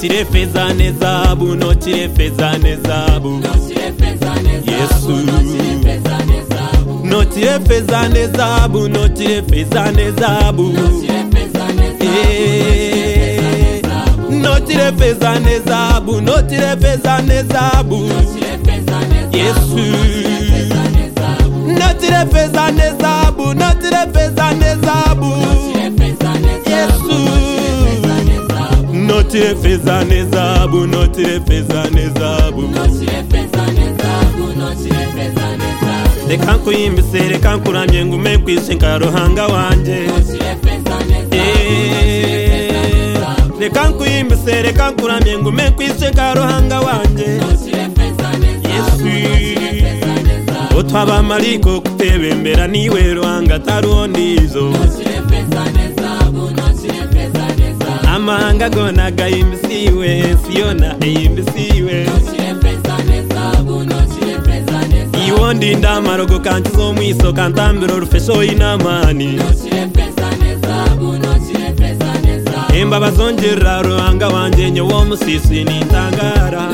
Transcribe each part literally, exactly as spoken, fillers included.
notire feza nezabu, notire feza nezabu, Yesu. Notire feza nezabu, notire feza nezabu, notire feza nezabu, notire feza nezabu, Yesu. Notire feza nezabu, notire feza nezabu, Yesu. Notire feza nezabu, notire feza nezabu, reka nkuyimbise reka nkuramye ngume kwishinga ruhanga wanje, reka nkuyimbise reka nkuramye ngume kwishinga ruhanga wanje, Yesu. Otwaba mariko kutebembera niwe ruhanga taruondizo, amanga gona gayimbisiwe siona eyimbisiwe, iwondi ndamarogo kanchizo mwiso kantambiro rufesho inamani, emba bazonjera ruhanga wanje nyowo musisi nintangara,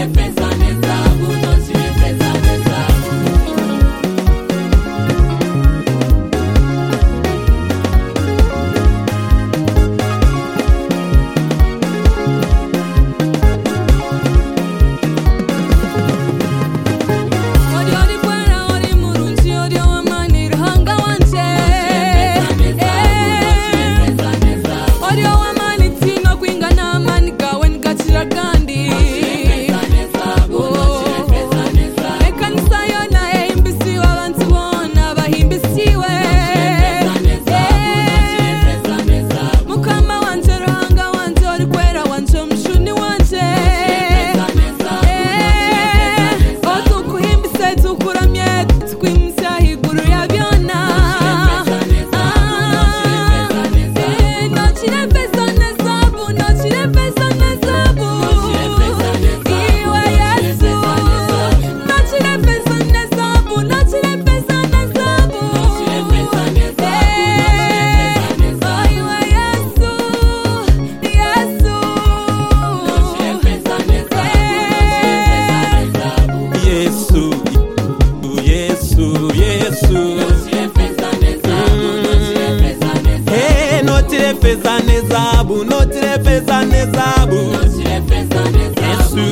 feza nezabu, notire feza nezabu, Yesu.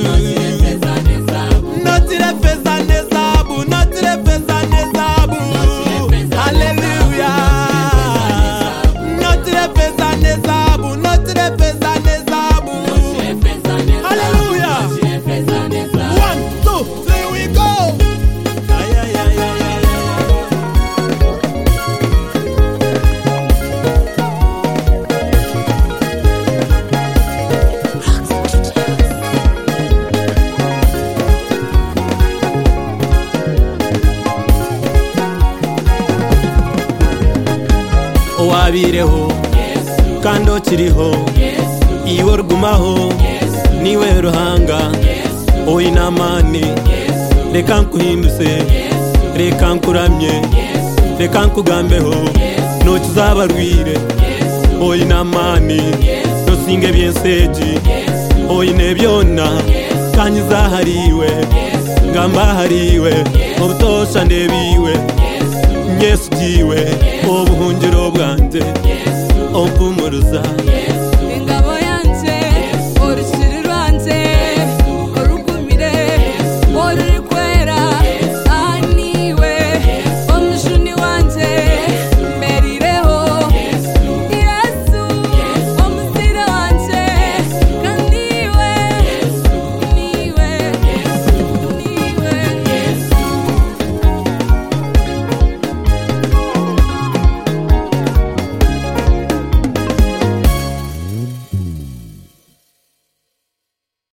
Notire feza nezabu, notire feza nezabu, hallelujah. Notire feza nezabu, notire feza nezabu, hallelujah. One, two, three, we go. Ay, ay, ay, ay, ay. Wabireho kando kiriho iwo rugumaho niwe ruhanga oyinamani, reka nkuhinduse reka nkuramye reka nkugambeho nokizabarwire oyinamani, nosinge byenseji oyine byona kanyizahariwe ngambahariwe obutosha ndebiwe, Yesu jiwe obuhungiro bwanje ompumuruza.